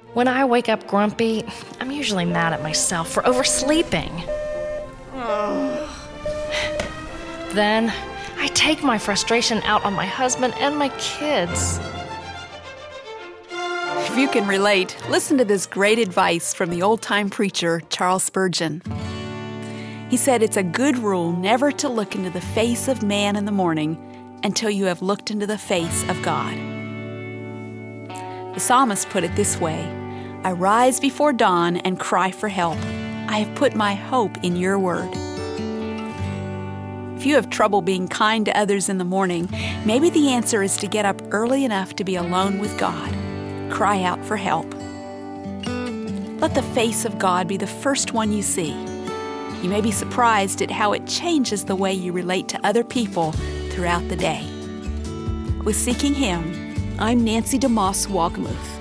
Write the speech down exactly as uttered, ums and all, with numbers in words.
When I wake up grumpy, I'm usually mad at myself for oversleeping. Then, I take my frustration out on my husband and my kids. If you can relate, listen to this great advice from the old-time preacher, Charles Spurgeon. He said, "It's a good rule never to look into the face of man in the morning until you have looked into the face of God." The psalmist put it this way, "I rise before dawn and cry for help. I have put my hope in your word." If you have trouble being kind to others in the morning, maybe the answer is to get up early enough to be alone with God. Cry out for help. Let the face of God be the first one you see. You may be surprised at how it changes the way you relate to other people throughout the day. With Seeking Him, I'm Nancy DeMoss Wogmuth.